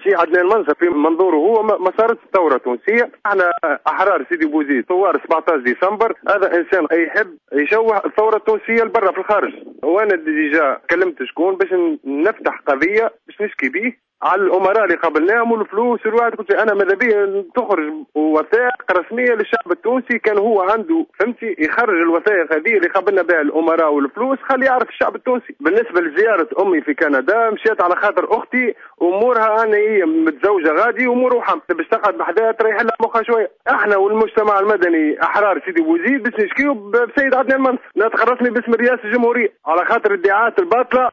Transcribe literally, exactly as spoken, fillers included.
سي عدنان منصف في منظوره هو ما صارت ثوره تونسيه. احنا احرار سيدي بوزيد ثوار سبعطاش ديسمبر، هذا انسان يحب يشوه الثوره التونسيه لبرا في الخارج. وانا ديجا كلمت شكون باش نفتح قضيه باش نشكي به على الامراء اللي قابلناهم والفلوس والواحد. قلت انا ماذا بيه تخرج وثائق رسميه للشعب التونسي، كان هو عنده فهمتي يخرج الوثائق هذه اللي قابلنا بها الامراء والفلوس، خلي يعرف الشعب التونسي. بالنسبه لزياره امي في كندا مشيت على خاطر اختي امورها انا هي متزوجه غادي امورها حمل باش تقعد بحدها تريح لها مخها شويه. احنا والمجتمع المدني احرار سيدي بوزيد باش نشكيو بسيد عدنان منصف ناطق رسمي باسم رئاسه الجمهوريه على خاطر الادعاءات الباطله